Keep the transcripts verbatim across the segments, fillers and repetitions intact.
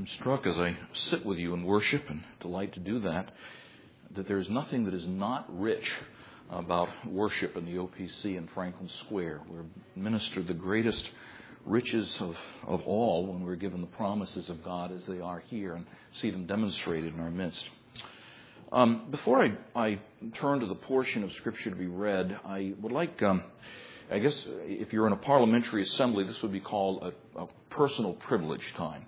I'm struck as I sit with you in worship, and delight to do that, that there is nothing that is not rich about worship in the O P C in Franklin Square. We're ministered the greatest riches of, of all when we're given the promises of God as they are here and see them demonstrated in our midst. Um, before I, I turn to the portion of Scripture to be read, I would like, um, I guess if you're in a parliamentary assembly, this would be called a, a personal privilege time.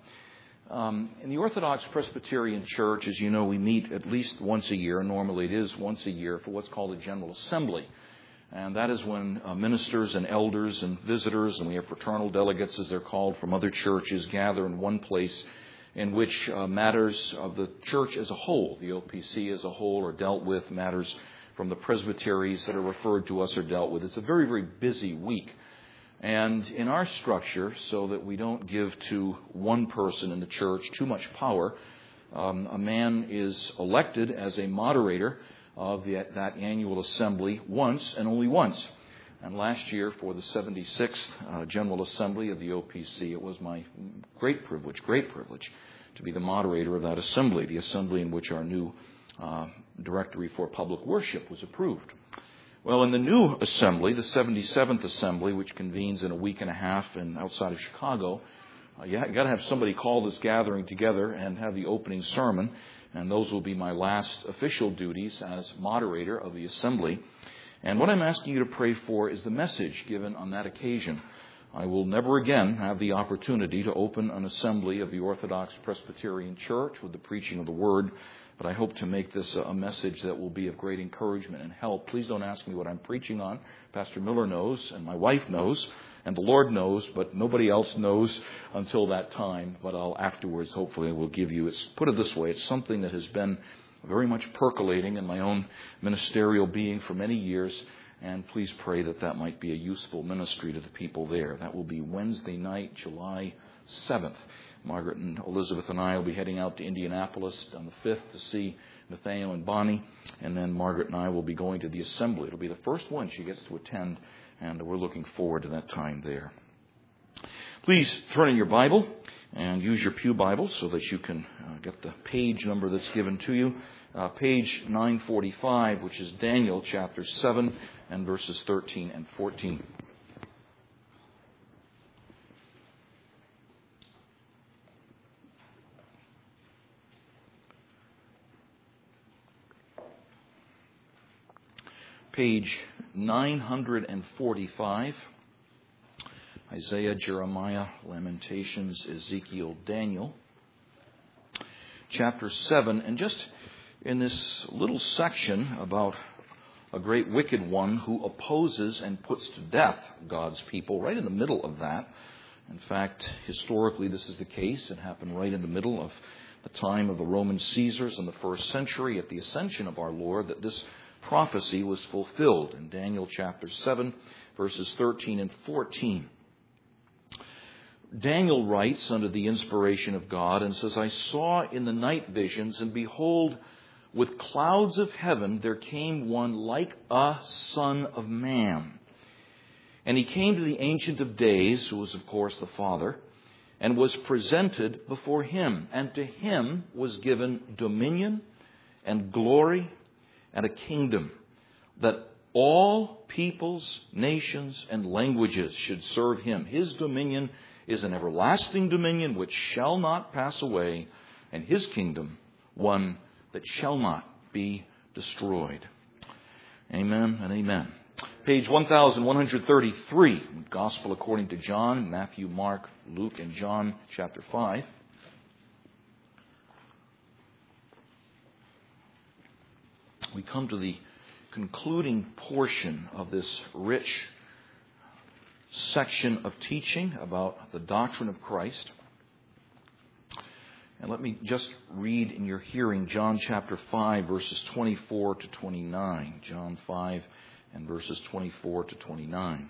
Um, in the Orthodox Presbyterian Church, as you know, we meet at least once a year. Normally it is once a year for what's called a General Assembly. And that is when uh, ministers and elders and visitors, and we have fraternal delegates, as they're called, from other churches, gather in one place in which uh, matters of the church as a whole, the O P C as a whole, are dealt with. Matters from the presbyteries that are referred to us are dealt with. It's a very, very busy week. And in our structure, so that we don't give to one person in the church too much power, um, a man is elected as a moderator of the, that annual assembly once and only once. And last year, for the seventy-sixth uh, General Assembly of the O P C, it was my great privilege, great privilege, to be the moderator of that assembly, the assembly in which our new uh, directory for public worship was approved. Well, in the new assembly, the seventy-seventh assembly, which convenes in a week and a half and outside of Chicago, uh, you got to have somebody call this gathering together and have the opening sermon, and those will be my last official duties as moderator of the assembly. And what I'm asking you to pray for is the message given on that occasion. I will never again have the opportunity to open an assembly of the Orthodox Presbyterian Church with the preaching of the Word, but I hope to make this a message that will be of great encouragement and help. Please don't ask me what I'm preaching on. Pastor Miller knows, and my wife knows, and the Lord knows, but nobody else knows until that time. But I'll afterwards, hopefully, will give you, it's, put it this way, it's something that has been very much percolating in my own ministerial being for many years, and please pray that that might be a useful ministry to the people there. That will be Wednesday night, July seventh. Margaret and Elizabeth and I will be heading out to Indianapolis on the fifth to see Nathaniel and Bonnie. And then Margaret and I will be going to the assembly. It'll be the first one she gets to attend, and we're looking forward to that time there. Please turn in your Bible and use your pew Bible so that you can uh, get the page number that's given to you. Uh, page nine forty-five, which is Daniel chapter seven and verses thirteen and fourteen. Page nine forty-five, Isaiah, Jeremiah, Lamentations, Ezekiel, Daniel, chapter seven. And just in this little section about a great wicked one who opposes and puts to death God's people, right in the middle of that. In fact, historically this is the case. It happened right in the middle of the time of the Roman Caesars in the first century at the ascension of our Lord, that this prophecy was fulfilled in Daniel chapter seven, verses thirteen and fourteen. Daniel writes under the inspiration of God and says, I saw in the night visions, and behold, with clouds of heaven there came one like a son of man. And he came to the Ancient of Days, who was of course the Father, and was presented before him. And to him was given dominion and glory and a kingdom, that all peoples, nations, and languages should serve him. His dominion is an everlasting dominion which shall not pass away, and his kingdom one that shall not be destroyed. Amen and amen. Page one thousand one hundred thirty-three, Gospel according to John, Matthew, Mark, Luke, and John, chapter five. We come to the concluding portion of this rich section of teaching about the doctrine of Christ. And let me just read in your hearing John chapter five, verses twenty-four to twenty-nine. John five and verses twenty-four to twenty-nine.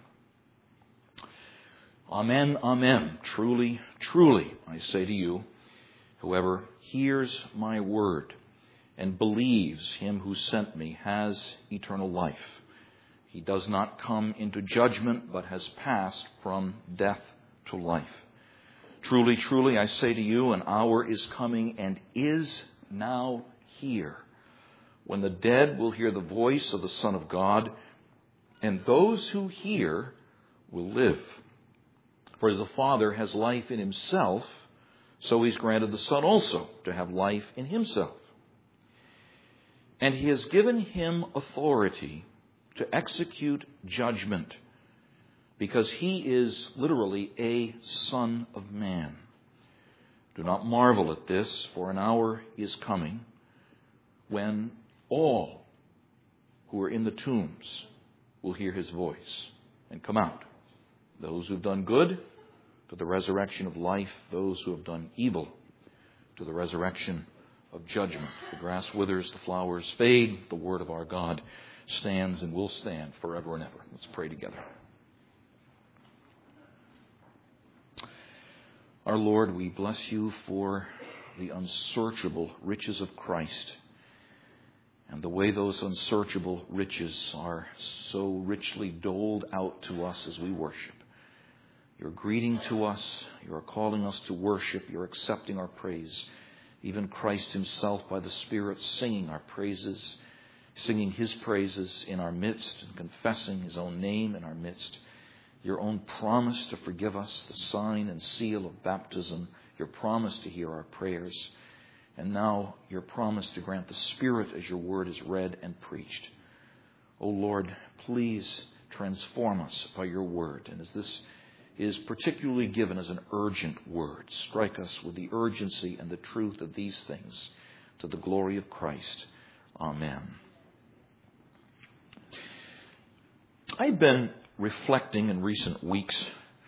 Amen, amen. Truly, truly, I say to you, whoever hears my word and believes him who sent me has eternal life. He does not come into judgment, but has passed from death to life. Truly, truly, I say to you, an hour is coming and is now here, when the dead will hear the voice of the Son of God, and those who hear will live. For as the Father has life in himself, so he's granted the Son also to have life in himself. And he has given him authority to execute judgment, because he is literally a Son of Man. Do not marvel at this, for an hour is coming when all who are in the tombs will hear his voice and come out. Those who have done good, to the resurrection of life. Those who have done evil, to the resurrection of judgment. The grass withers, the flowers fade. The word of our God stands and will stand forever and ever. Let's pray together. Our Lord, we bless you for the unsearchable riches of Christ and the way those unsearchable riches are so richly doled out to us as we worship. You're greeting to us. You're calling us to worship. You're accepting our praise. Even Christ himself by the Spirit singing our praises, singing his praises in our midst and confessing his own name in our midst. Your own promise to forgive us, the sign and seal of baptism, your promise to hear our prayers, and now your promise to grant the Spirit as your word is read and preached. O Lord, please transform us by your word. And as this is particularly given as an urgent word, strike us with the urgency and the truth of these things to the glory of Christ. Amen. I've been reflecting in recent weeks,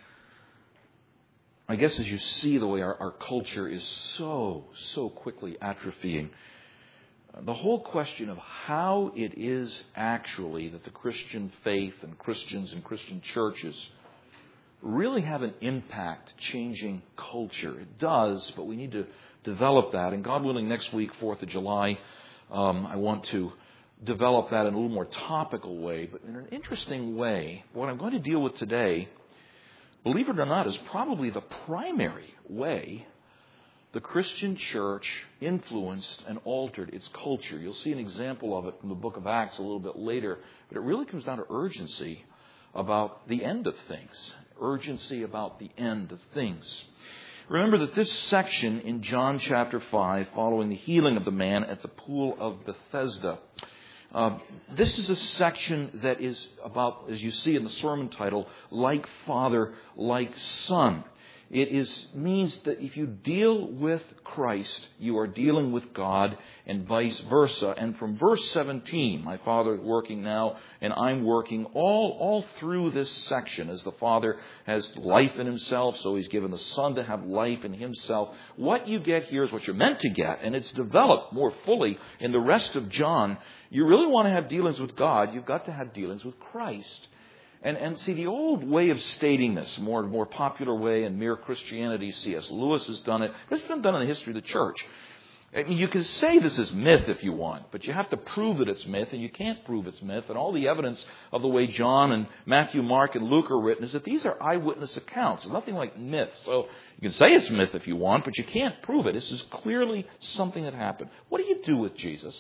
I guess as you see the way our, our culture is so, so quickly atrophying, the whole question of how it is actually that the Christian faith and Christians and Christian churches really have an impact changing culture. It does, but we need to develop that. And God willing, next week, fourth of July, um, I want to develop that in a little more topical way, but in an interesting way. What I'm going to deal with today, believe it or not, is probably the primary way the Christian church influenced and altered its culture. You'll see an example of it from the book of Acts a little bit later, but it really comes down to urgency about the end of things. Urgency about the end of things. Remember that this section in John chapter five, following the healing of the man at the pool of Bethesda, uh, this is a section that is about, as you see in the sermon title, like Father, like Son. It is means that if you deal with Christ, you are dealing with God, and vice versa. And from verse seventeen, my Father is working now, and I'm working, all, all through this section, as the Father has life in himself, so he's given the Son to have life in himself. What you get here is what you're meant to get, and it's developed more fully in the rest of John. You really want to have dealings with God, you've got to have dealings with Christ. And, and see, the old way of stating this, more more popular way in Mere Christianity, C S Lewis has done it. This has been done in the history of the church. I mean, you can say this is myth if you want, but you have to prove that it's myth, and you can't prove it's myth. And all the evidence of the way John and Matthew, Mark, and Luke are written is that these are eyewitness accounts. It's nothing like myth. So you can say it's myth if you want, but you can't prove it. This is clearly something that happened. What do you do with Jesus?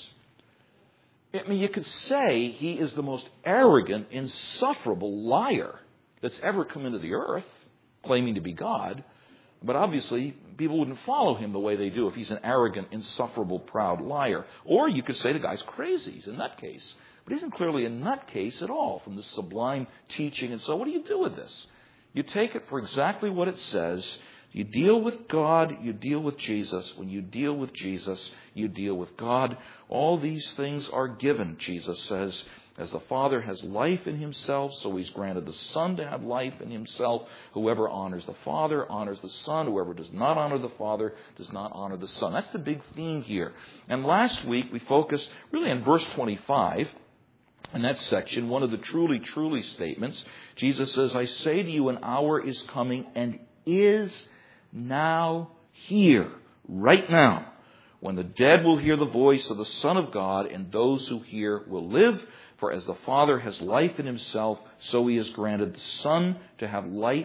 I mean, you could say he is the most arrogant, insufferable liar that's ever come into the earth, claiming to be God. But obviously, people wouldn't follow him the way they do if he's an arrogant, insufferable, proud liar. Or you could say the guy's crazy. He's a nutcase. But he isn't clearly a nutcase at all from this sublime teaching. And so what do you do with this? You take it for exactly what it says. You deal with God, you deal with Jesus. When you deal with Jesus, you deal with God. All these things are given, Jesus says. As the Father has life in himself, so he's granted the Son to have life in himself. Whoever honors the Father honors the Son. Whoever does not honor the Father does not honor the Son. That's the big theme here. And last week we focused really on verse twenty-five. In that section, one of the truly, truly statements, Jesus says, I say to you, an hour is coming and is now here, right now, when the dead will hear the voice of the Son of God, and those who hear will live. For as the Father has life in himself, so he has granted the Son to have light,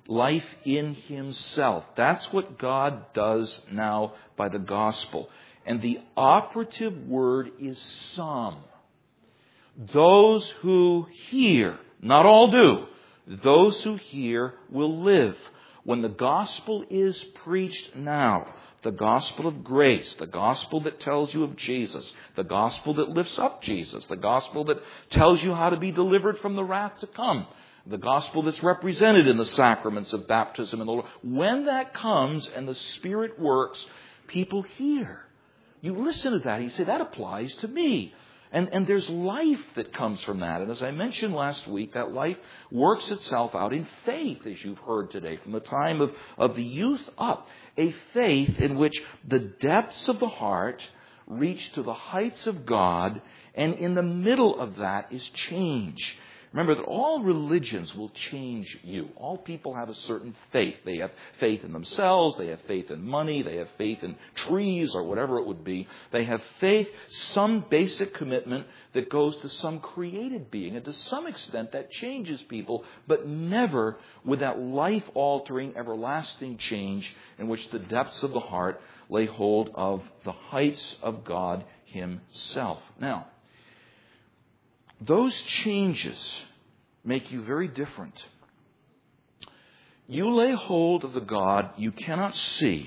life in himself. That's what God does now by the gospel. And the operative word is some. Those who hear, not all do, those who hear will live. When the gospel is preached now, the gospel of grace, the gospel that tells you of Jesus, the gospel that lifts up Jesus, the gospel that tells you how to be delivered from the wrath to come, the gospel that's represented in the sacraments of baptism and the Lord. When that comes and the Spirit works, people hear. You listen to that, you say, that applies to me. And, and there's life that comes from that. And as I mentioned last week, that life works itself out in faith, as you've heard today, from the time of, of the youth up. A faith in which the depths of the heart reach to the heights of God, and in the middle of that is change. Remember that all religions will change you. All people have a certain faith. They have faith in themselves. They have faith in money. They have faith in trees or whatever it would be. They have faith, some basic commitment that goes to some created being. And to some extent that changes people, but never with that life-altering, everlasting change in which the depths of the heart lay hold of the heights of God himself. Now, those changes make you very different. You lay hold of the God you cannot see,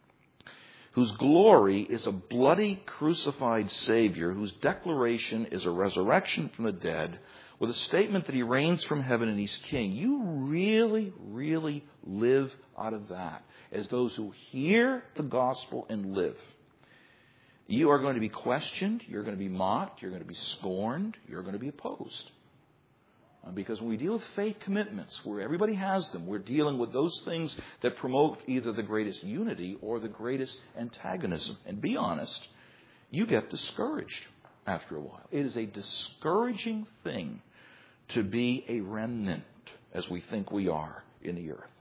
whose glory is a bloody crucified Savior, whose declaration is a resurrection from the dead, with a statement that he reigns from heaven and he's king. You really, really live out of that as those who hear the gospel and live. You are going to be questioned, you're going to be mocked, you're going to be scorned, you're going to be opposed. Because when we deal with faith commitments, where everybody has them, we're dealing with those things that promote either the greatest unity or the greatest antagonism. And be honest, you get discouraged after a while. It is a discouraging thing to be a remnant, as we think we are in the earth.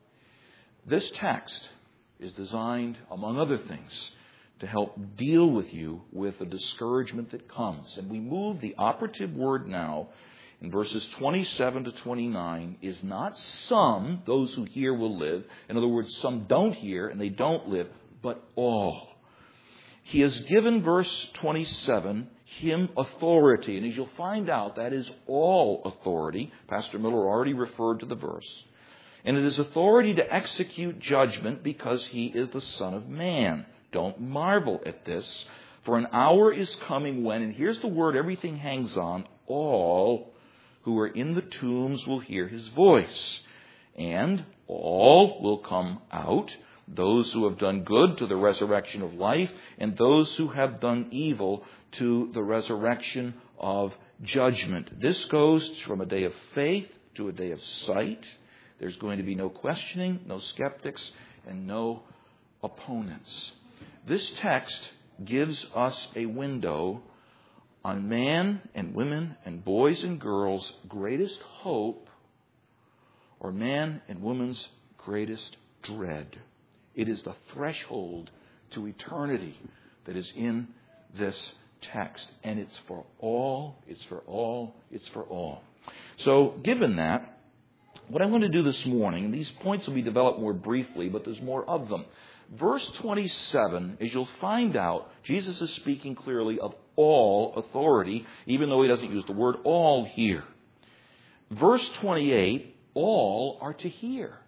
This text is designed, among other things, to help deal with you with the discouragement that comes. And we move the operative word now in verses twenty-seven to twenty-nine is not some, those who hear will live. In other words, some don't hear and they don't live, but all. He has given, verse twenty-seven, him authority. And as you'll find out, that is all authority. Pastor Miller already referred to the verse. And it is authority to execute judgment because he is the Son of Man. Don't marvel at this, for an hour is coming when, and here's the word everything hangs on, all who are in the tombs will hear his voice. And all will come out, those who have done good to the resurrection of life, and those who have done evil to the resurrection of judgment. This goes from a day of faith to a day of sight. There's going to be no questioning, no skeptics, and no opponents. This text gives us a window on man and women and boys and girls' greatest hope, or man and woman's greatest dread. It is the threshold to eternity that is in this text. And it's for all, it's for all, it's for all. So, given that, what I'm going to do this morning, and these points will be developed more briefly, but there's more of them. Verse twenty-seven, as you'll find out, Jesus is speaking clearly of all authority, even though he doesn't use the word all here. Verse twenty-eight, all are to hear.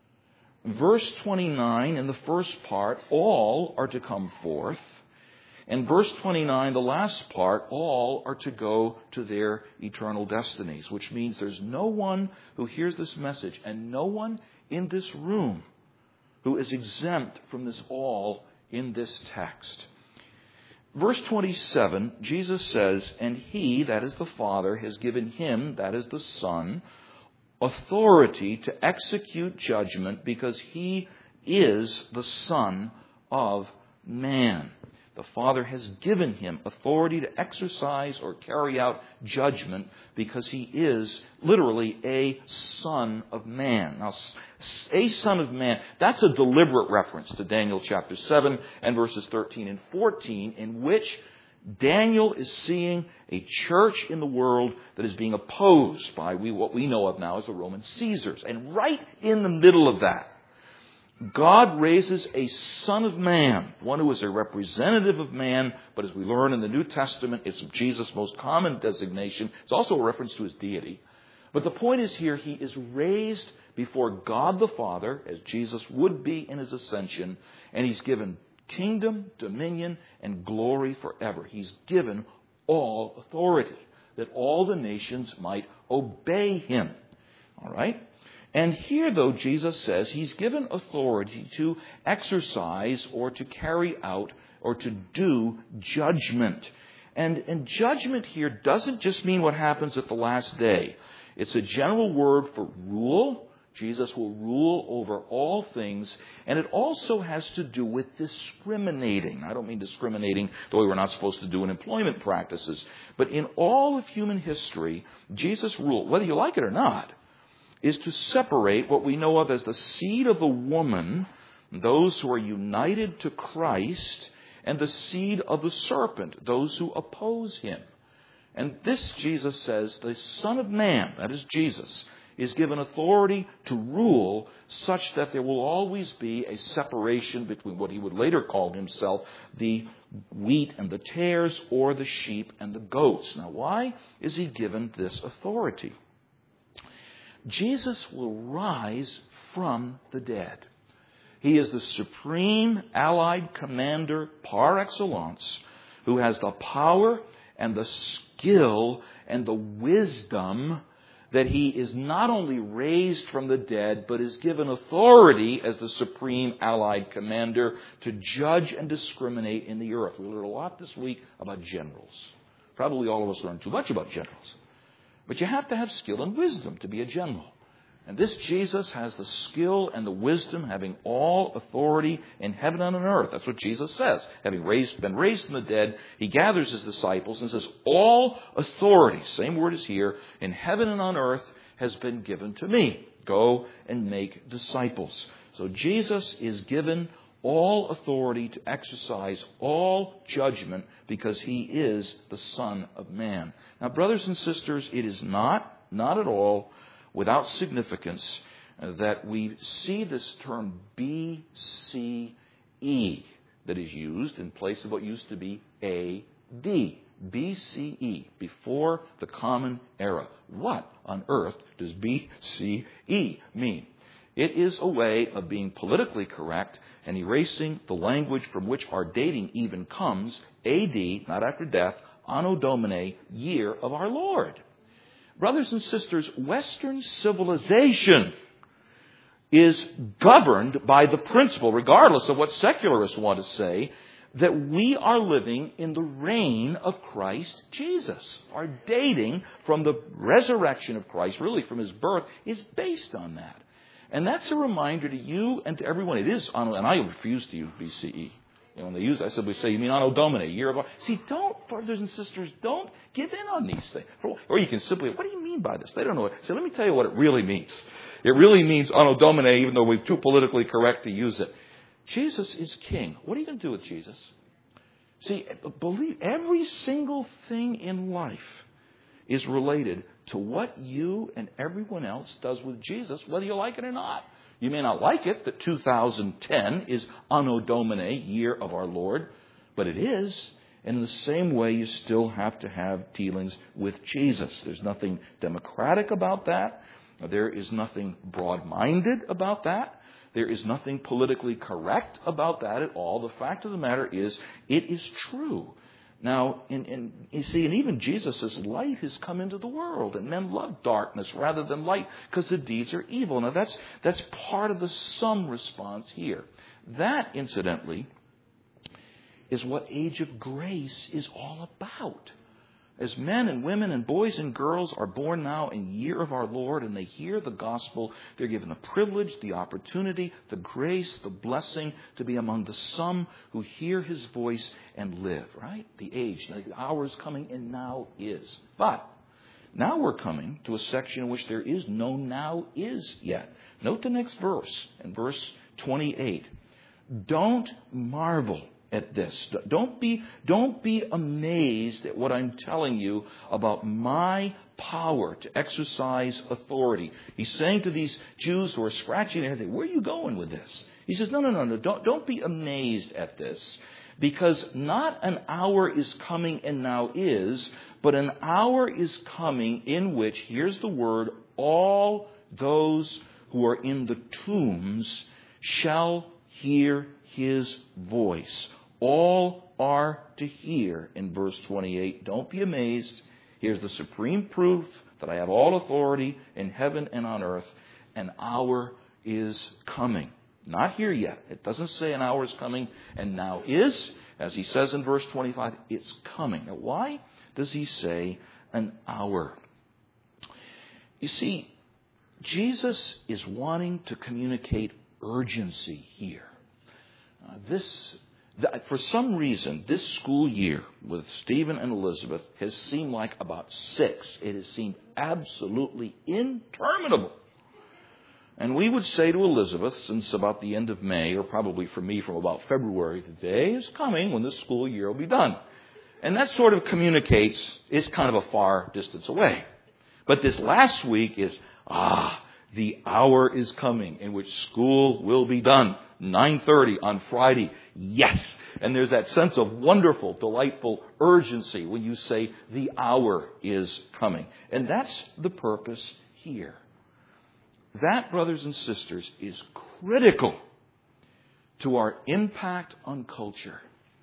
Verse twenty-nine, in the first part, all are to come forth. And verse twenty-nine, the last part, all are to go to their eternal destinies, which means there's no one who hears this message and no one in this room who is exempt from this all in this text. Verse twenty-seven, Jesus says, and he, that is the Father, has given him, that is the Son, authority to execute judgment because he is the Son of Man. The Father has given him authority to exercise or carry out judgment because he is literally a Son of Man. Now, a Son of Man, that's a deliberate reference to Daniel chapter seven and verses thirteen and fourteen, in which Daniel is seeing a church in the world that is being opposed by we, what we know of now as the Roman Caesars. And right in the middle of that, God raises a Son of Man, one who is a representative of man, but as we learn in the New Testament, it's Jesus' most common designation. It's also a reference to his deity. But the point is here, he is raised before God the Father, as Jesus would be in his ascension, and he's given kingdom, dominion, and glory forever. He's given all authority, that all the nations might obey him. All right? And here, though, Jesus says he's given authority to exercise or to carry out or to do judgment. And, and judgment here doesn't just mean what happens at the last day. It's a general word for rule. Jesus will rule over all things. And it also has to do with discriminating. I don't mean discriminating the way we're not supposed to do in employment practices. But in all of human history, Jesus' rule, whether you like it or not, is to separate what we know of as the seed of the woman, those who are united to Christ, and the seed of the serpent, those who oppose him. And this, Jesus says, the Son of Man, that is Jesus, is given authority to rule such that there will always be a separation between what he would later call himself, the wheat and the tares, or the sheep and the goats. Now, why is he given this authority? Jesus will rise from the dead. He is the supreme allied commander par excellence who has the power and the skill and the wisdom that he is not only raised from the dead, but is given authority as the supreme allied commander to judge and discriminate in the earth. We learned a lot this week about generals. Probably all of us learned too much about generals. But you have to have skill and wisdom to be a general. And this Jesus has the skill and the wisdom, having all authority in heaven and on earth. That's what Jesus says. Having raised, been raised from the dead, he gathers his disciples and says, all authority, same word is here, in heaven and on earth has been given to me. Go and make disciples. So Jesus is given all authority to exercise all judgment because he is the Son of Man. Now, brothers and sisters, it is not, not at all without significance uh, that we see this term B C E that is used in place of what used to be A D. B C E, before the Common Era. What on earth does B C E mean? It is a way of being politically correct and erasing the language from which our dating even comes, A D, not after death, Anno Domini, year of our Lord. Brothers and sisters, Western civilization is governed by the principle, regardless of what secularists want to say, that we are living in the reign of Christ Jesus. Our dating from the resurrection of Christ, really from his birth, is based on that. And that's a reminder to you and to everyone. It is, and I refuse to use B C E. You know, when they use it, I simply say, you mean Anno Domini, year of our... See, don't, brothers and sisters, don't give in on these things. Or you can simply, what do you mean by this? They don't know it. So let me tell you what it really means. It really means Anno Domini, even though we're too politically correct to use it. Jesus is king. What are you going to do with Jesus? See, believe every single thing in life is related to what you and everyone else does with Jesus, whether you like it or not. You may not like it that two thousand ten is Anno Domini, year of our Lord, but it is. And in the same way, you still have to have dealings with Jesus. There's nothing democratic about that. There is nothing broad-minded about that. There is nothing politically correct about that at all. The fact of the matter is, it is true. Now, in, in, you see, and even Jesus says, light has come into the world, and men love darkness rather than light because the deeds are evil. Now, that's, that's part of the sum response here. That, incidentally, is what Age of Grace is all about. As men and women and boys and girls are born now in year of our Lord and they hear the gospel, they're given the privilege, the opportunity, the grace, the blessing to be among the some who hear his voice and live, right? The age, the hour is coming and now is. But now we're coming to a section in which there is no now is yet. Note the next verse, in verse twenty-eight. Don't marvel at this. Don't be, don't be amazed at what I'm telling you about my power to exercise authority. He's saying to these Jews who are scratching their heads, where are you going with this? He says, no, no, no, no, don't, don't be amazed at this. Because not an hour is coming and now is, but an hour is coming in which, here's the word, all those who are in the tombs shall hear his voice. All are to hear in verse twenty-eight. Don't be amazed. Here's the supreme proof that I have all authority in heaven and on earth. An hour is coming. Not here yet. It doesn't say an hour is coming and now is. As he says in verse twenty-five, it's coming. Now, why does he say an hour? You see, Jesus is wanting to communicate urgency here. Uh, this, th- for some reason, this school year with Stephen and Elizabeth has seemed like about six. It has seemed absolutely interminable. And we would say to Elizabeth, since about the end of May, or probably for me from about February, the day is coming when this school year will be done. And that sort of communicates, it's kind of a far distance away. But this last week is, ah, the hour is coming in which school will be done. nine thirty on Friday. Yes. And there's that sense of wonderful, delightful urgency when you say the hour is coming. And that's the purpose here. That, brothers and sisters, is critical to our impact on culture.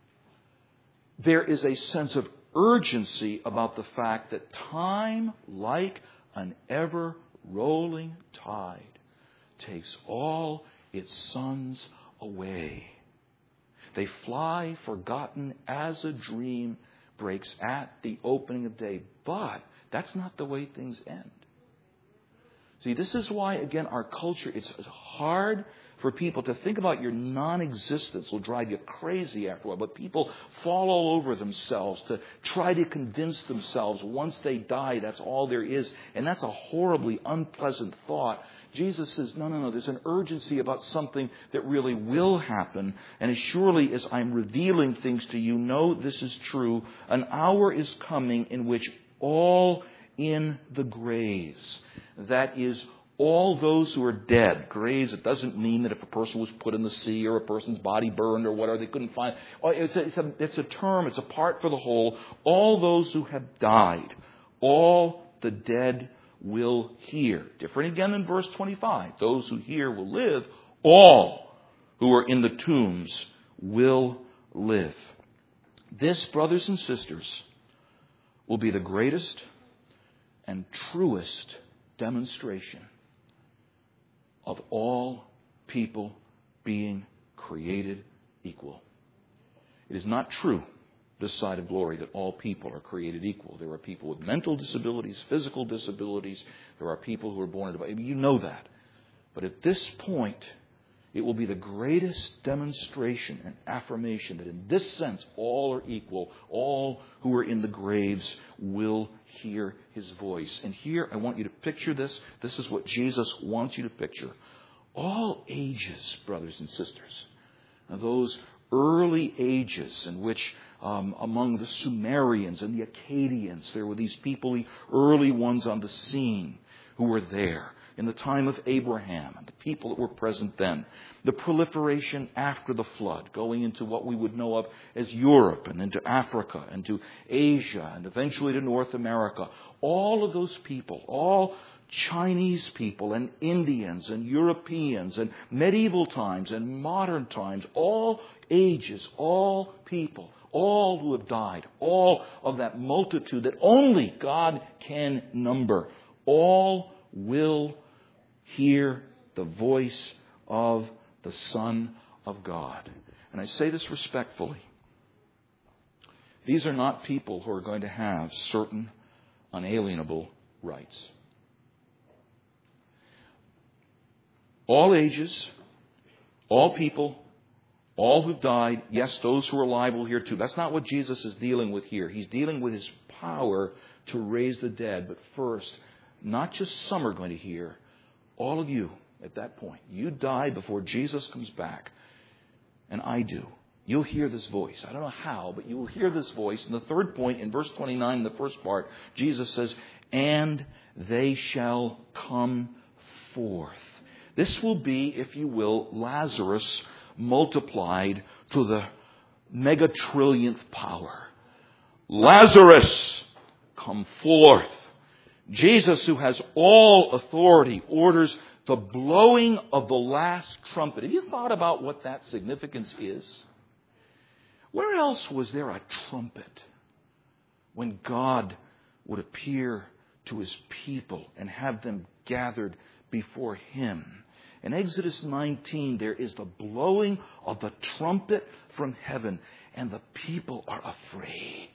There is a sense of urgency about the fact that time, like an ever-rolling tide, takes all its sons away. They fly forgotten as a dream breaks at the opening of day. But that's not the way things end. See, this is why, again, our culture, it's hard for people to think about your non-existence will drive you crazy after a while. But people fall all over themselves to try to convince themselves once they die, that's all there is. And that's a horribly unpleasant thought. Jesus says, no, no, no, there's an urgency about something that really will happen. And as surely as I'm revealing things to you, know this is true. An hour is coming in which all in the graves, that is, all those who are dead. Graves, it doesn't mean that if a person was put in the sea or a person's body burned or whatever, they couldn't find. It's a, it's a, it's a term, it's a part for the whole. All those who have died, all the dead will hear. Different again in verse twenty-five. Those who hear will live. All who are in the tombs will live. This, brothers and sisters, will be the greatest and truest demonstration of all people being created equal. It is not true, this side of glory, that all people are created equal. There are people with mental disabilities, physical disabilities. There are people who are born into... You know that. But at this point, it will be the greatest demonstration and affirmation that in this sense, all are equal. All who are in the graves will hear his voice. And here, I want you to picture this. This is what Jesus wants you to picture. All ages, brothers and sisters. Now, those early ages in which um, among the Sumerians and the Akkadians, there were these people, the early ones on the scene who were there. In the time of Abraham and the people that were present then. The proliferation after the flood, going into what we would know of as Europe and into Africa and to Asia and eventually to North America. All of those people, all Chinese people and Indians and Europeans and medieval times and modern times, all ages, all people, all who have died, all of that multitude that only God can number, all will hear the voice of the Son of God. And I say this respectfully. These are not people who are going to have certain unalienable rights. All ages, all people, all who've died, yes, those who are alive will hear too. That's not what Jesus is dealing with here. He's dealing with his power to raise the dead. But first, not just some are going to hear, all of you at that point. You die before Jesus comes back, and I do. you'll hear this voice. I don't know how, but you will hear this voice. And the third point, in verse twenty-nine, in the first part, Jesus says, and they shall come forth. This will be, if you will, Lazarus multiplied to the megatrillionth power. Lazarus, come forth. Jesus, who has all authority, orders the blowing of the last trumpet. Have you thought about what that significance is? Where else was there a trumpet when God would appear to His people and have them gathered before Him? In Exodus nineteen, there is the blowing of the trumpet from heaven, and the people are afraid.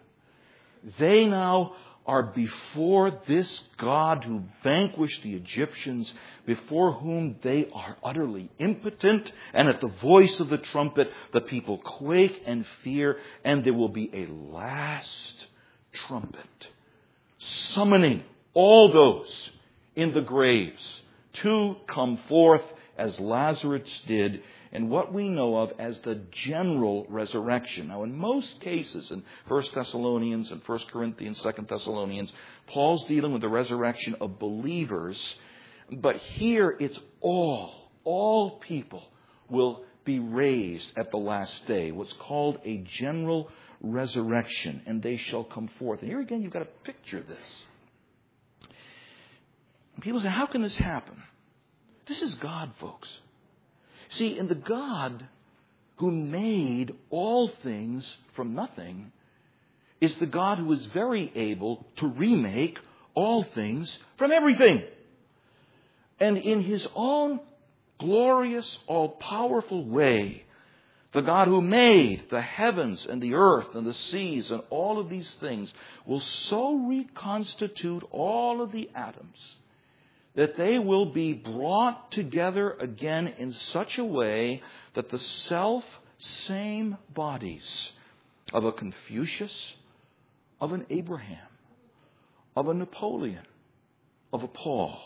They now are before this God who vanquished the Egyptians, before whom they are utterly impotent. And at the voice of the trumpet, the people quake and fear, and there will be a last trumpet, summoning all those in the graves to come forth as Lazarus did, and what we know of as the general resurrection. Now, in most cases, in First Thessalonians and First Corinthians, Second Thessalonians, Paul's dealing with the resurrection of believers. But here it's all, all people will be raised at the last day. What's called a general resurrection. And they shall come forth. And here again, you've got to picture this. People say, how can this happen? This is God, folks. See, in the God who made all things from nothing is the God who is very able to remake all things from everything. And in His own glorious, all-powerful way, the God who made the heavens and the earth and the seas and all of these things will so reconstitute all of the atoms that they will be brought together again in such a way that the self-same bodies of a Confucius, of an Abraham, of a Napoleon, of a Paul,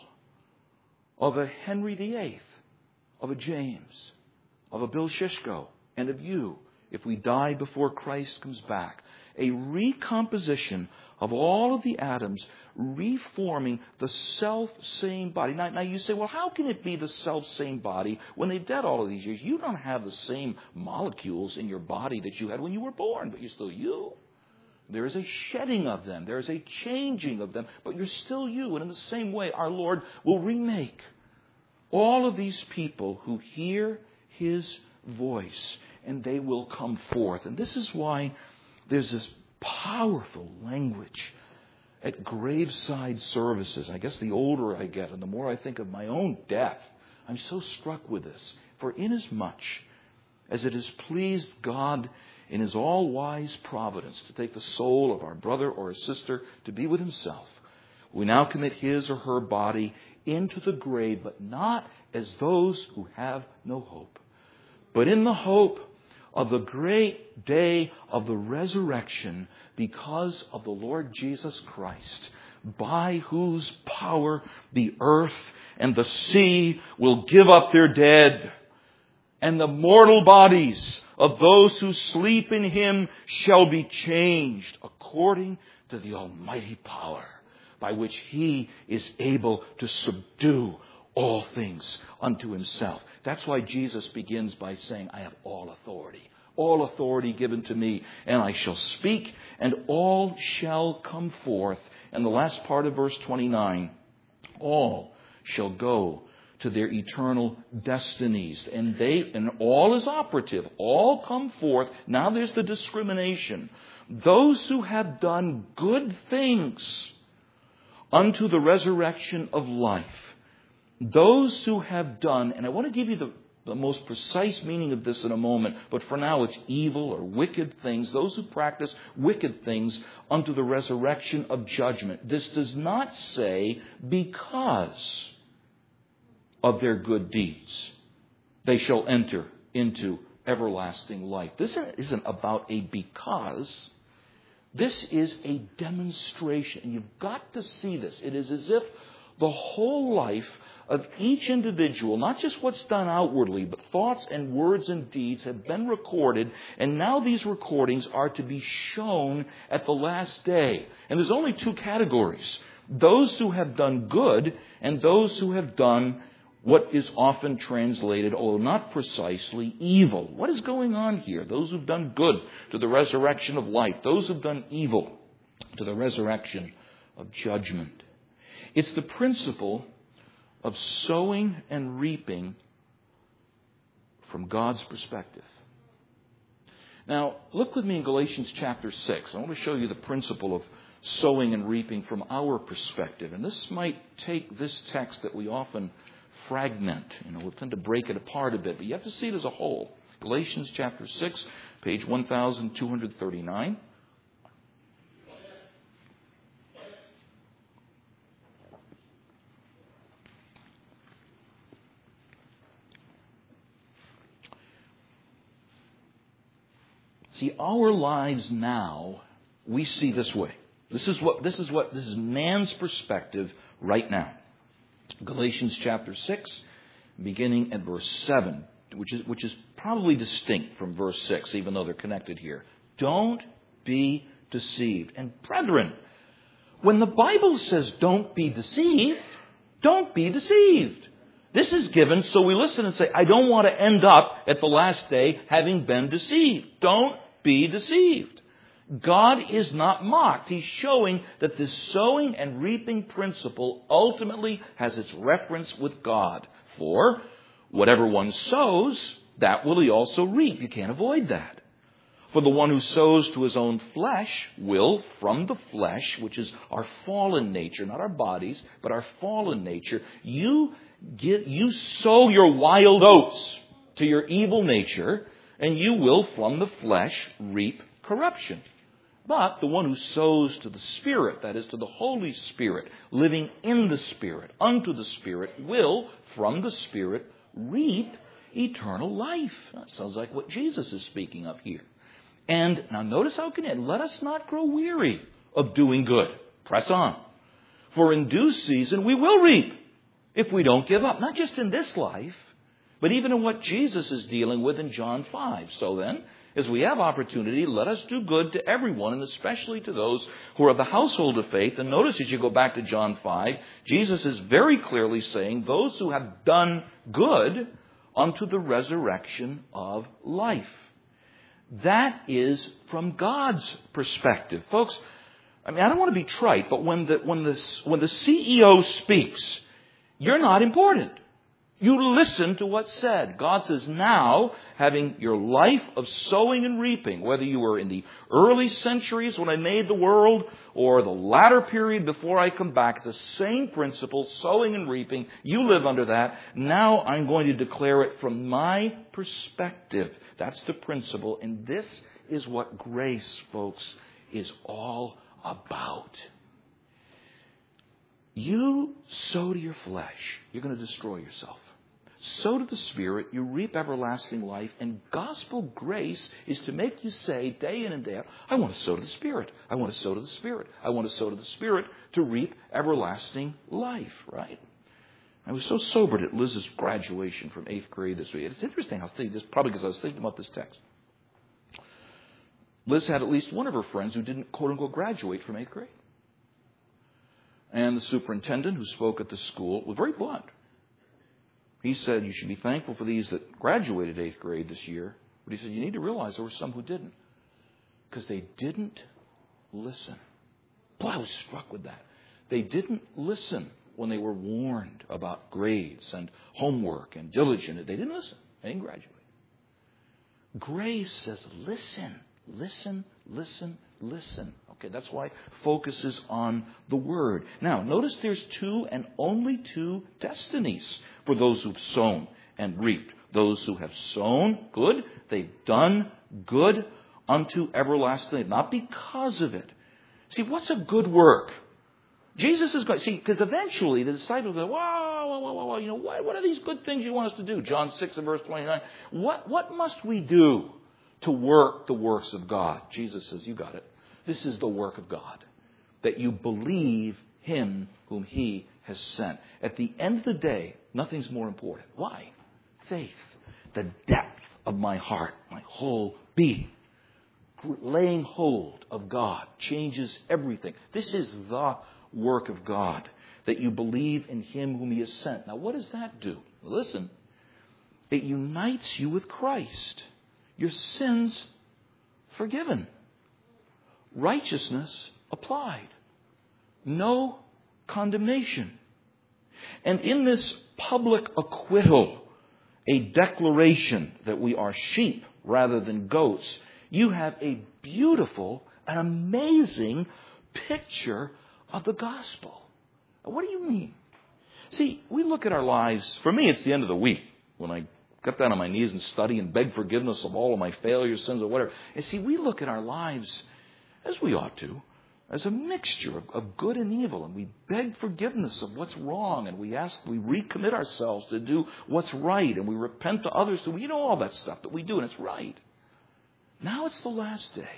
of a Henry the Eighth, of a James, of a Bill Shishko, and of you, if we die before Christ comes back, a recomposition of all of the atoms, reforming the self-same body. Now, now you say, well, how can it be the self-same body when they've dead all of these years? You don't have the same molecules in your body that you had when you were born, but you're still you. There is a shedding of them. There is a changing of them, but you're still you. And in the same way, our Lord will remake all of these people who hear His voice, and they will come forth. And this is why there's this powerful language at graveside services. I guess the older I get and the more I think of my own death, I'm so struck with this. For inasmuch as it has pleased God in His all-wise providence to take the soul of our brother or sister to be with Himself, we now commit his or her body into the grave, but not as those who have no hope, but in the hope of the great day of the resurrection, because of the Lord Jesus Christ, by whose power the earth and the sea will give up their dead, and the mortal bodies of those who sleep in Him shall be changed according to the almighty power by which He is able to subdue all things unto Himself. That's why Jesus begins by saying, I have all authority. All authority given to me, and I shall speak, and all shall come forth. And the last part of verse twenty-nine, all shall go to their eternal destinies. And they, and all is operative. All come forth. Now there's the discrimination. Those who have done good things unto the resurrection of life. Those who have done, and I want to give you the The most precise meaning of this in a moment, but for now it's evil or wicked things. Those who practice wicked things unto the resurrection of judgment. This does not say because of their good deeds they shall enter into everlasting life. This isn't about a because. This is a demonstration. And you've got to see this. It is as if the whole life of each individual, not just what's done outwardly, but thoughts and words and deeds have been recorded, and now these recordings are to be shown at the last day. And there's only two categories: those who have done good and those who have done what is often translated, although not precisely, evil. What is going on here? Those who've done good to the resurrection of life, those who've done evil to the resurrection of judgment. It's the principle of sowing and reaping from God's perspective. Now, look with me in Galatians chapter six. I want to show you the principle of sowing and reaping from our perspective. And this might take this text that we often fragment. You know, we'll tend to break it apart a bit, but you have to see it as a whole. Galatians chapter six, page one thousand two hundred thirty-nine. See, our lives now, we see this way. This is what this is what this is man's perspective right now. Galatians chapter six, beginning at verse seven, which is which is probably distinct from verse six, even though they're connected here. Don't be deceived. And brethren, when the Bible says don't be deceived, don't be deceived. This is given so we listen and say, I don't want to end up at the last day having been deceived. Don't be deceived. God is not mocked. He's showing that this sowing and reaping principle ultimately has its reference with God. For whatever one sows, that will he also reap. You can't avoid that. For the one who sows to his own flesh will, from the flesh, which is our fallen nature, not our bodies, but our fallen nature, you get, you sow your wild oats to your evil nature, and you will, from the flesh, reap corruption. But the one who sows to the Spirit, that is to the Holy Spirit, living in the Spirit, unto the Spirit, will, from the Spirit, reap eternal life. That sounds like what Jesus is speaking of here. And now notice how it can end. Let us not grow weary of doing good. Press on. For in due season we will reap if we don't give up. Not just in this life, but even in what Jesus is dealing with in John five. So then, as we have opportunity, let us do good to everyone, and especially to those who are of the household of faith. And notice as you go back to John five, Jesus is very clearly saying those who have done good unto the resurrection of life. That is from God's perspective. Folks, I mean, I don't want to be trite, but when the, when the, when the C E O speaks, you're not important. You listen to what's said. God says, now, having your life of sowing and reaping, whether you were in the early centuries when I made the world or the latter period before I come back, it's the same principle, sowing and reaping. You live under that. Now I'm going to declare it from my perspective. That's the principle. And this is what grace, folks, is all about. You sow to your flesh, you're going to destroy yourself. Sow to the Spirit, you reap everlasting life. And gospel grace is to make you say day in and day out, I want to sow to the Spirit. I want to sow to the Spirit. I want to sow to the Spirit to reap everlasting life, right? I was so sobered at Liz's graduation from eighth grade this week. It's interesting. I was thinking this probably because I was thinking about this text. Liz had at least one of her friends who didn't, quote unquote, graduate from eighth grade. And the superintendent who spoke at the school was very blunt. He said, you should be thankful for these that graduated eighth grade this year. But he said, you need to realize there were some who didn't. Because they didn't listen. Boy, I was struck with that. They didn't listen when they were warned about grades and homework and diligence. They didn't listen. They didn't graduate. Grace says, listen, listen, listen, listen. Okay, that's why focus is on the Word. Now, notice there's two and only two destinies for those who've sown and reaped. Those who have sown good, they've done good unto everlasting life, not because of it. See, what's a good work? Jesus is going, see, because eventually the disciples go, whoa, whoa, whoa, whoa, you know, what, what are these good things you want us to do? John six and verse twenty-nine. What, what must we do to work the works of God? Jesus says, you got it. This is the work of God, that you believe Him whom He has sent. At the end of the day, Nothing's more important. Why? Faith. The depth of my heart, my whole being. Laying hold of God changes everything. This is the work of God, that you believe in Him whom He has sent. Now, what does that do? Listen. It unites you with Christ. Your sins forgiven. Righteousness applied. No condemnation. And in this public acquittal, a declaration that we are sheep rather than goats, you have a beautiful and amazing picture of the gospel. What do you mean? See, we look at our lives, for me it's the end of the week when I get down on my knees and study and beg forgiveness of all of my failures, sins, or whatever. And see, we look at our lives, as we ought to, as a mixture of, of good and evil. And we beg forgiveness of what's wrong. And we ask, we recommit ourselves to do what's right. And we repent to others. So you know all that stuff that we do, and it's right. Now it's the last day.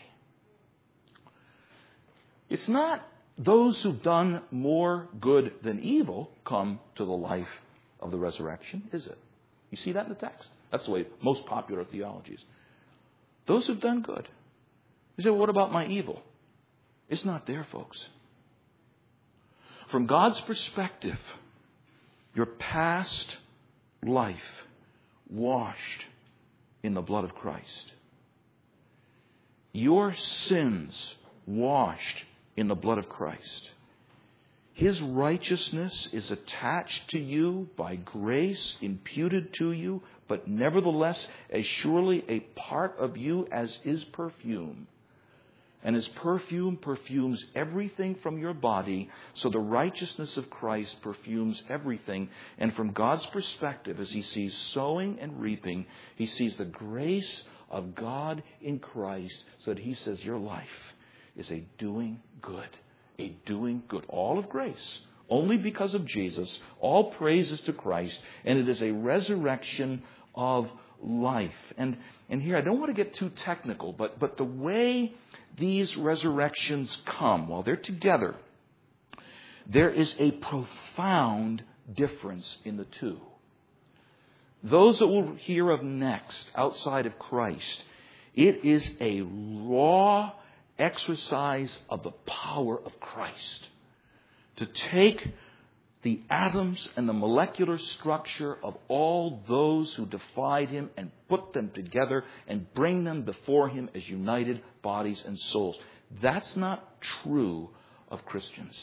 It's not those who've done more good than evil come to the life of the resurrection, is it? You see that in the text? That's the way most popular theology is. Those who've done good. You say, well, what about my evil? It's not there, folks. From God's perspective, your past life washed in the blood of Christ. Your sins washed in the blood of Christ. His righteousness is attached to you by grace, imputed to you, but nevertheless as surely a part of you as is perfume. And as perfume perfumes everything from your body, so the righteousness of Christ perfumes everything. And from God's perspective, as He sees sowing and reaping, He sees the grace of God in Christ, so that He says your life is a doing good. A doing good. All of grace. Only because of Jesus. All praises to Christ. And it is a resurrection of life. And, and here, I don't want to get too technical, but, but the way these resurrections come, while they're together, there is a profound difference in the two. Those that we'll hear of next, outside of Christ, it is a raw exercise of the power of Christ. To take the atoms and the molecular structure of all those who defied Him and put them together and bring them before Him as united bodies and souls. That's not true of Christians.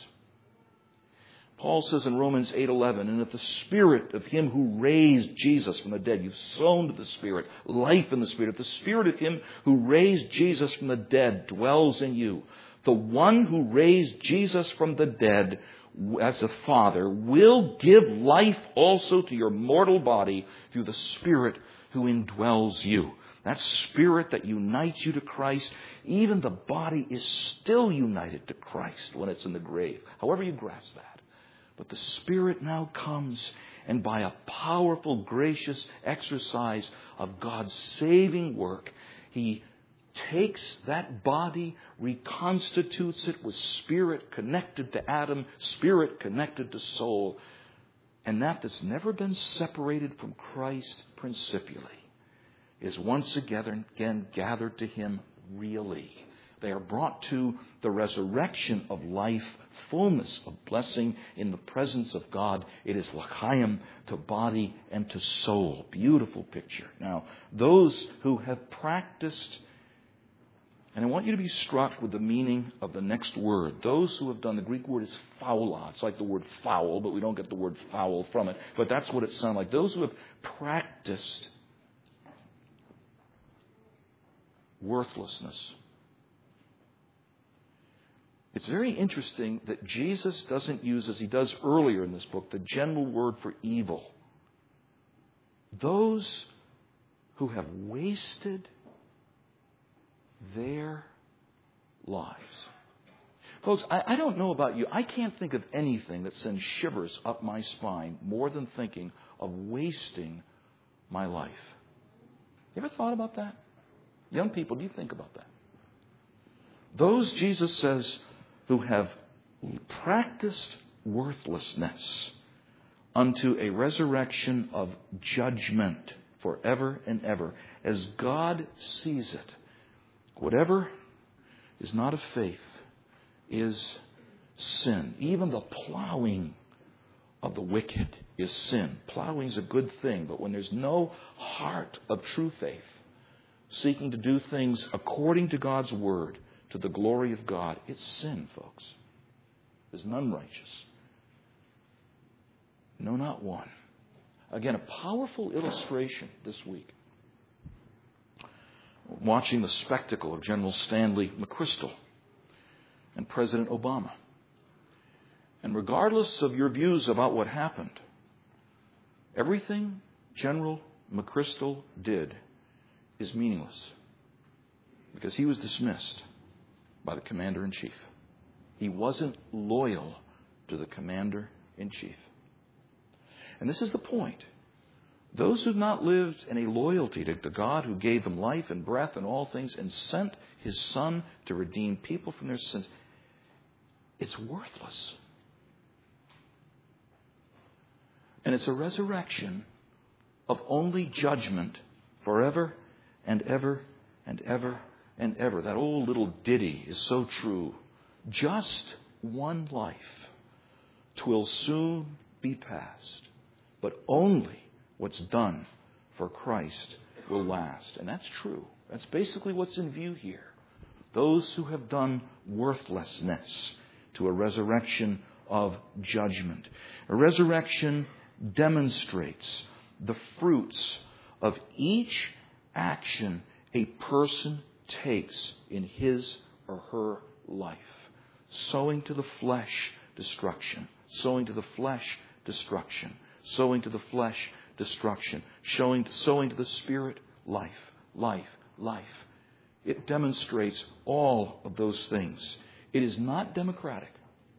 Paul says in Romans eight eleven, and if the Spirit of Him who raised Jesus from the dead, you've sown to the Spirit, life in the Spirit, if the Spirit of Him who raised Jesus from the dead dwells in you, the one who raised Jesus from the dead as the Father will give life also to your mortal body through the Spirit who indwells you. That Spirit that unites you to Christ, even the body is still united to Christ when it's in the grave. However you grasp that. But the Spirit now comes, and by a powerful, gracious exercise of God's saving work, He takes that body, reconstitutes it with spirit connected to Adam, spirit connected to soul. And that that's never been separated from Christ principially is once again gathered to Him really. They are brought to the resurrection of life, fullness of blessing in the presence of God. It is l'chaim, to body and to soul. Beautiful picture. Now, those who have practiced, and I want you to be struck with the meaning of the next word. Those who have done, the Greek word is phaula. It's like the word foul, but we don't get the word foul from it. But that's what it sounds like. Those who have practiced worthlessness. It's very interesting that Jesus doesn't use, as He does earlier in this book, the general word for evil. Those who have wasted their lives. Folks, I, I don't know about you. I can't think of anything that sends shivers up my spine more than thinking of wasting my life. You ever thought about that? Young people, do you think about that? Those, Jesus says, who have practiced worthlessness unto a resurrection of judgment forever and ever. As God sees it, whatever is not of faith is sin. Even the plowing of the wicked is sin. Plowing is a good thing, but when there's no heart of true faith, seeking to do things according to God's word, to the glory of God, it's sin, folks. There's none righteous. No, not one. Again, a powerful illustration this week. Watching the spectacle of General Stanley McChrystal and President Obama. And regardless of your views about what happened, everything General McChrystal did is meaningless because he was dismissed by the Commander-in-Chief. He wasn't loyal to the Commander-in-Chief. And this is the point. Those who have not lived in a loyalty to the God who gave them life and breath and all things and sent His Son to redeem people from their sins, it's worthless. And it's a resurrection of only judgment forever and ever and ever and ever. That old little ditty is so true. Just one life, 'twill soon be past, but only what's done for Christ will last. And that's true. That's basically what's in view here. Those who have done worthlessness to a resurrection of judgment. A resurrection demonstrates the fruits of each action a person takes in his or her life. Sowing to the flesh, destruction. Sowing to the flesh, destruction. Sowing to the flesh, destruction. Showing, sowing to the Spirit, life, life, life. It demonstrates all of those things. It is not democratic.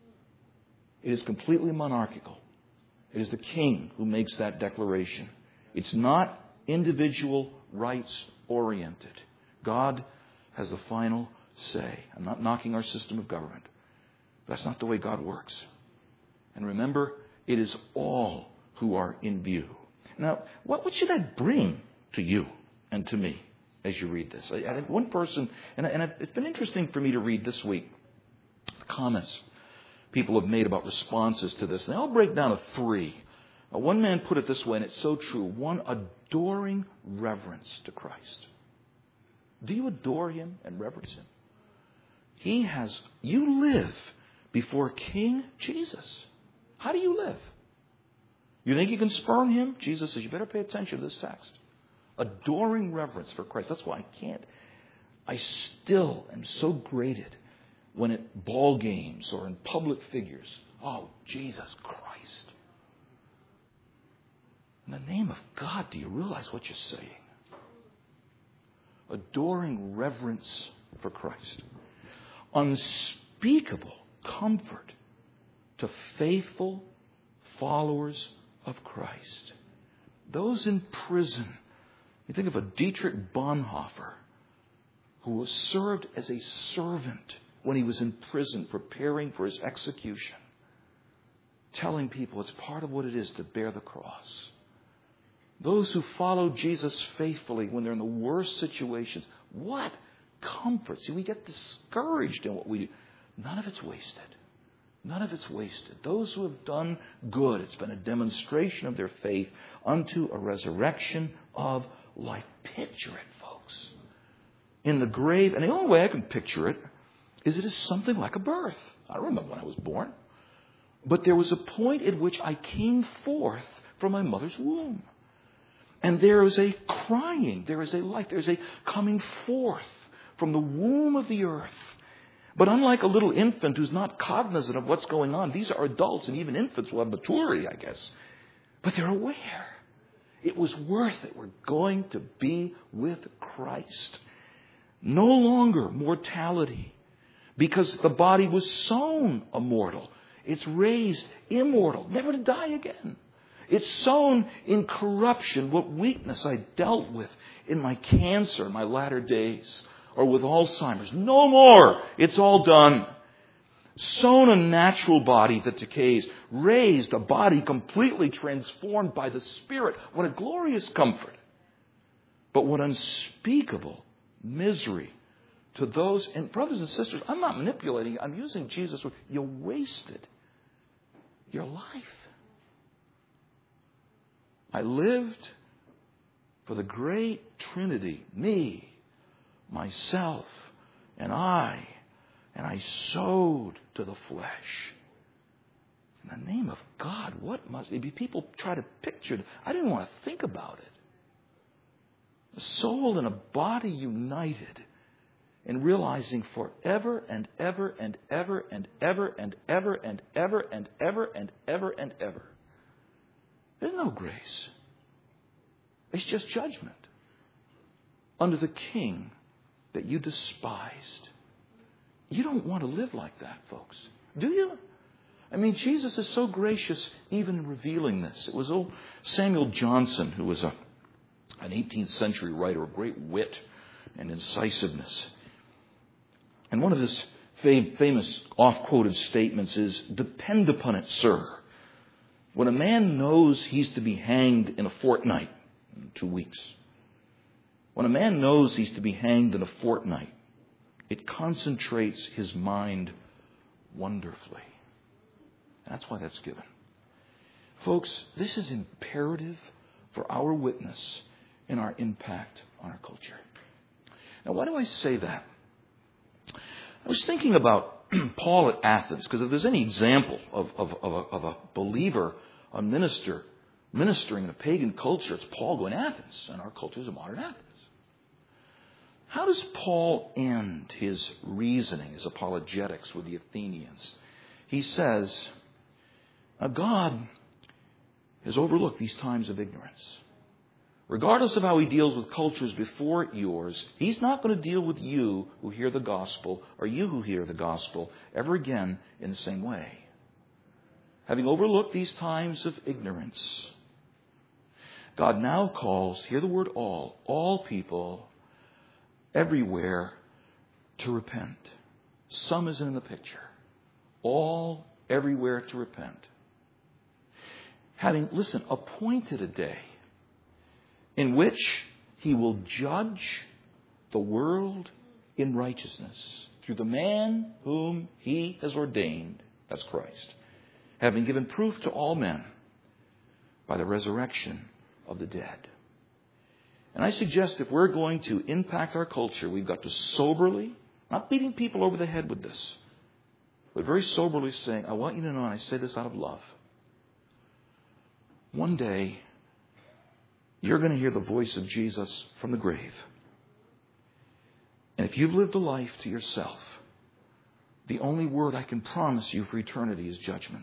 It is completely monarchical. It is the king who makes that declaration. It's not individual rights oriented. God has the final say. I'm not knocking our system of government. That's not the way God works. And remember, it is all who are in view. Now, what, what should that bring to you and to me as you read this? I, I think one person, and, and it's been interesting for me to read this week, the comments people have made about responses to this. And they all break down to three. Now, one man put it this way, and it's so true. One, adoring reverence to Christ. Do you adore Him and reverence Him? He has, you live before King Jesus. How do you live? You think you can spurn Him? Jesus says, you better pay attention to this text. Adoring reverence for Christ. That's why I can't. I still am so grated when at ball games or in public figures, oh, Jesus Christ. In the name of God, do you realize what you're saying? Adoring reverence for Christ. Unspeakable comfort to faithful followers of Christ. Those in prison. You think of a Dietrich Bonhoeffer who was served as a servant when he was in prison preparing for his execution, telling people it's part of what it is to bear the cross. Those who follow Jesus faithfully when they're in the worst situations, what comfort. See, we get discouraged in what we do. None of it's wasted. None of it's wasted. Those who have done good, it's been a demonstration of their faith unto a resurrection of life. Picture it, folks. In the grave, and the only way I can picture it is it is something like a birth. I don't remember when I was born. But there was a point at which I came forth from my mother's womb. And there is a crying, there is a life, there is a coming forth from the womb of the earth. But unlike a little infant who's not cognizant of what's going on, these are adults, and even infants will have maturity, I guess. But they're aware. It was worth it. We're going to be with Christ. No longer mortality, because the body was sown immortal. It's raised immortal, never to die again. It's sown in corruption, what weakness I dealt with in my cancer in my latter days, or with Alzheimer's. No more. It's all done. sown a natural body that decays, raised a body completely transformed by the Spirit. What a glorious comfort. But what unspeakable misery to those, and brothers and sisters, I'm not manipulating, I'm using Jesus' word. You wasted your life. I lived for the great Trinity, me, myself, and I, and I sowed to the flesh. In the name of God, what must it be? People try to picture it. I didn't want to think about it. A soul and a body united in realizing forever and ever and ever and ever and ever and ever and ever and ever and ever. There's no grace. It's just judgment under the King that you despised. You don't want to live like that, folks. Do you? I mean, Jesus is so gracious even in revealing this. It was old Samuel Johnson, who was a, an eighteenth century writer of great wit and incisiveness. And one of his fam- famous oft-quoted statements is, "Depend upon it, sir, when a man knows he's to be hanged in a fortnight, in two weeks, when a man knows he's to be hanged in a fortnight, it concentrates his mind wonderfully." That's why that's given. Folks, this is imperative for our witness and our impact on our culture. Now, why do I say that? I was thinking about Paul at Athens, because if there's any example of, of, of, a, of a believer, a minister, ministering in a pagan culture, it's Paul going to Athens, and our culture is a modern Athens. How does Paul end his reasoning, his apologetics with the Athenians? He says, God has overlooked these times of ignorance. Regardless of how he deals with cultures before yours, he's not going to deal with you who hear the gospel or you who hear the gospel ever again in the same way. Having overlooked these times of ignorance, God now calls, hear the word all, all people everywhere to repent. Some isn't in the picture. All everywhere to repent. Having, listen, appointed a day in which he will judge the world in righteousness through the man whom he has ordained, that's Christ, having given proof to all men by the resurrection of the dead. And I suggest if we're going to impact our culture, we've got to soberly, not beating people over the head with this, but very soberly saying, I want you to know, and I say this out of love, one day you're going to hear the voice of Jesus from the grave. And if you've lived a life to yourself, the only word I can promise you for eternity is judgment.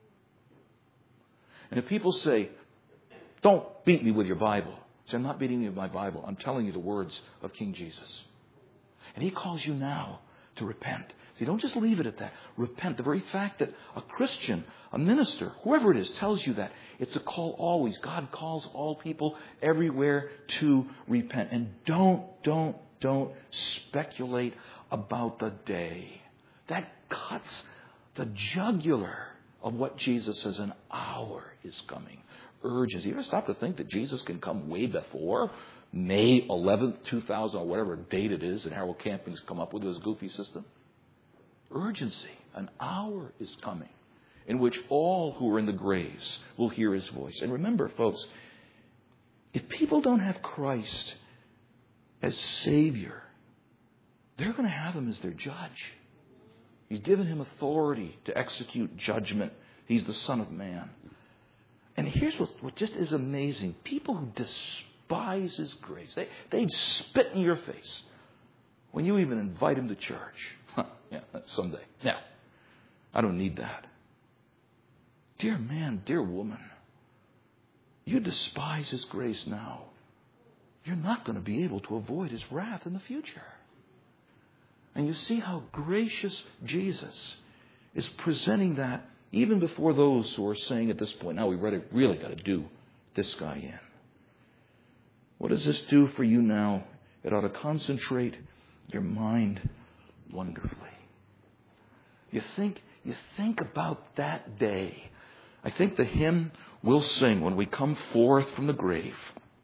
And if people say, don't beat me with your Bible, say, I'm not beating you with my Bible. I'm telling you the words of King Jesus. And he calls you now to repent. See, don't just leave it at that. Repent. The very fact that a Christian, a minister, whoever it is, tells you that, it's a call always. God calls all people everywhere to repent. And don't, don't, don't speculate about the day. That cuts the jugular of what Jesus says an hour is coming. Urges. You ever stop to think that Jesus can come way before May eleventh, two thousand, or whatever date it is that Harold Camping's come up with his goofy system? Urgency. An hour is coming in which all who are in the graves will hear his voice. And remember, folks, if people don't have Christ as Savior, they're going to have him as their judge. He's given him authority to execute judgment. He's the Son of Man. And here's what, what just is amazing. People who despise his grace, they, they'd spit in your face when you even invite him to church. Huh, yeah, someday. Now, I don't need that. Dear man, dear woman, you despise his grace now. You're not going to be able to avoid his wrath in the future. And you see how gracious Jesus is presenting that even before those who are saying at this point, now we really, really got to do this guy in. What does this do for you now? It ought to concentrate your mind wonderfully. You think, you think about that day. I think the hymn we'll sing when we come forth from the grave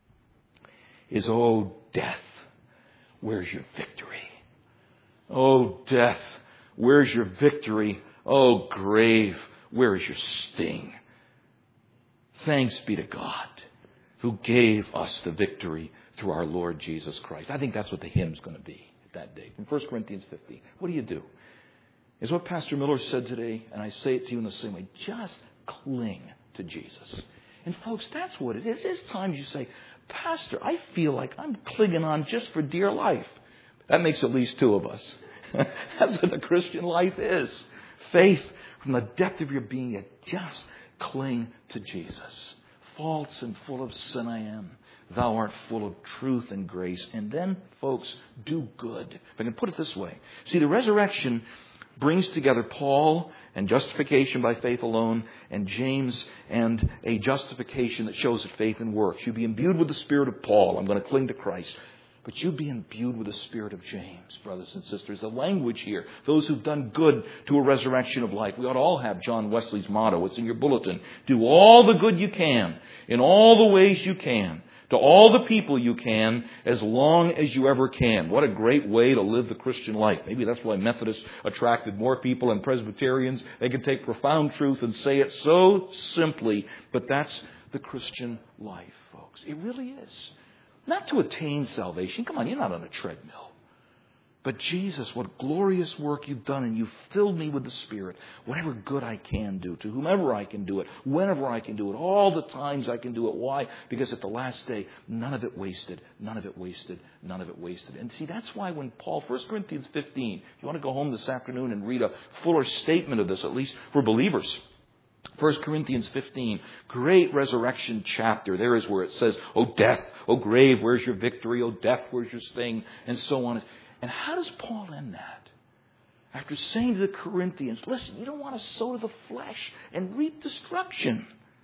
is, "Oh, death, where's your victory? Oh, death, where's your victory? Oh, grave, where is your sting? Thanks be to God who gave us the victory through our Lord Jesus Christ." I think that's what the hymn's going to be that day. From First Corinthians fifteen. What do you do? Is what Pastor Miller said today, and I say it to you in the same way. Just cling to Jesus. And folks, that's what it is. There's times you say, "Pastor, I feel like I'm clinging on just for dear life." That makes at least two of us. That's what the Christian life is. Faith from the depth of your being. You just cling to Jesus. "False and full of sin I am. Thou art full of truth and grace." And then, folks, do good. If I can put it this way. See, the resurrection brings together Paul and justification by faith alone, and James and a justification that shows that faith and works. You be imbued with the spirit of Paul. I'm going to cling to Christ. But you be imbued with the spirit of James, brothers and sisters. The language here, those who've done good to a resurrection of life. We ought to all have John Wesley's motto. It's in your bulletin. Do all the good you can, in all the ways you can, to all the people you can, as long as you ever can. What a great way to live the Christian life. Maybe that's why Methodists attracted more people than Presbyterians. They can take profound truth and say it so simply. But that's the Christian life, folks. It really is. Not to attain salvation. Come on, you're not on a treadmill. But Jesus, what glorious work you've done, and you've filled me with the Spirit. Whatever good I can do, to whomever I can do it, whenever I can do it, all the times I can do it. Why? Because at the last day, none of it wasted, none of it wasted, none of it wasted. And see, that's why when Paul, First Corinthians fifteen, if you want to go home this afternoon and read a fuller statement of this, at least for believers. First Corinthians fifteen, great resurrection chapter. There is where it says, "Oh death, oh grave, where's your victory? Oh death, where's your sting?" And so on. And how does Paul end that? After saying to the Corinthians, listen, you don't want to sow to the flesh and reap destruction.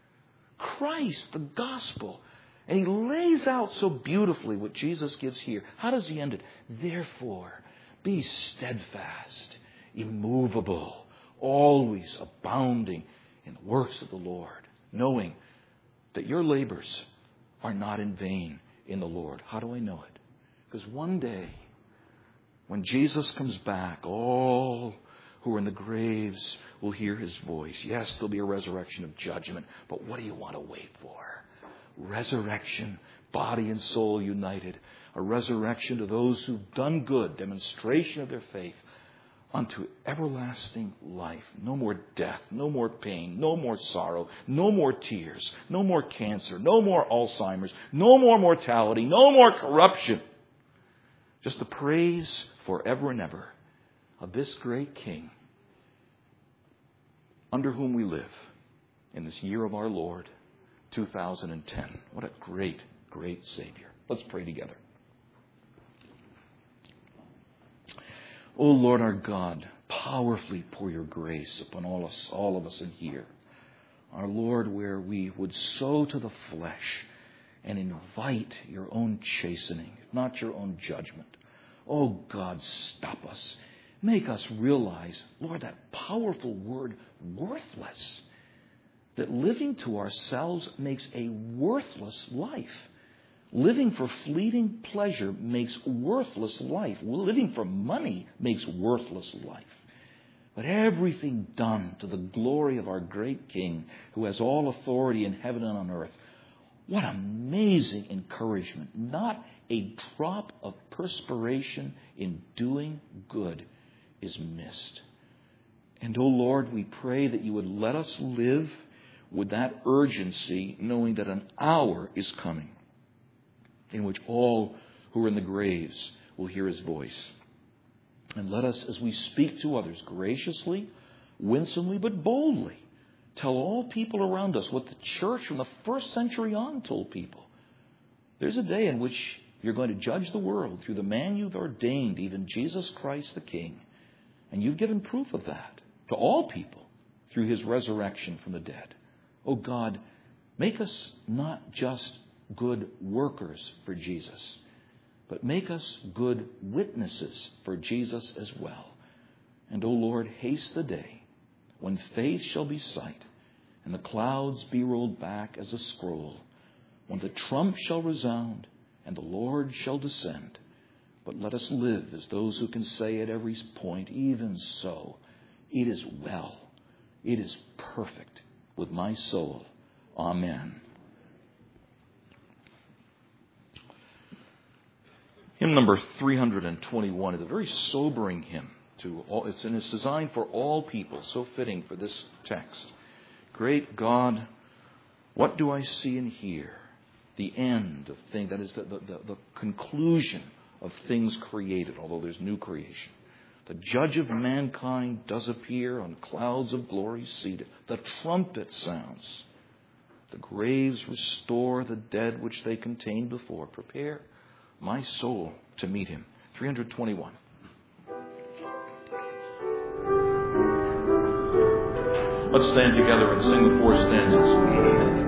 Christ, the gospel. And he lays out so beautifully what Jesus gives here. How does he end it? Therefore, be steadfast, immovable, always abounding in the works of the Lord, knowing that your labors are not in vain in the Lord. How do I know it? Because one day, when Jesus comes back, all who are in the graves will hear his voice. Yes, there'll be a resurrection of judgment, but what do you want to wait for? Resurrection, body and soul united. A resurrection to those who've done good, demonstration of their faith, unto everlasting life. No more death, no more pain, no more sorrow, no more tears, no more cancer, no more Alzheimer's, no more mortality, no more corruption. Just the praise forever and ever of this great King, under whom we live in this year of our Lord, two thousand ten. What a great, great Savior. Let's pray together. O Lord our God, powerfully pour your grace upon all, us, all of us in here. Our Lord, where we would sow to the flesh and invite your own chastening, not your own judgment. Oh God, stop us. Make us realize, Lord, that powerful word, worthless. That living to ourselves makes a worthless life. Living for fleeting pleasure makes worthless life. Living for money makes worthless life. But everything done to the glory of our great King, who has all authority in heaven and on earth. What amazing encouragement. Not a drop of perspiration in doing good is missed. And, oh Lord, we pray that you would let us live with that urgency, knowing that an hour is coming in which all who are in the graves will hear his voice. And let us, as we speak to others, graciously, winsomely, but boldly, tell all people around us what the church from the first century on told people. There's a day in which you're going to judge the world through the man you've ordained, even Jesus Christ the King. And you've given proof of that to all people through his resurrection from the dead. Oh God, make us not just good workers for Jesus, but make us good witnesses for Jesus as well. And, O Lord, haste the day when faith shall be sight, and the clouds be rolled back as a scroll, when the trump shall resound, and the Lord shall descend. But let us live as those who can say at every point, even so, it is well, it is perfect with my soul. Amen. Hymn number three hundred twenty-one is a very sobering hymn. To all, it's, and it's designed for all people, so fitting for this text. Great God, what do I see and hear? The end of things, that is the, the, the, the conclusion of things created, although there's new creation. The judge of mankind does appear on clouds of glory seated. The trumpet sounds. The graves restore the dead which they contained before. Prepare my soul to meet him. three hundred twenty-one. Let's stand together and sing the four stanzas.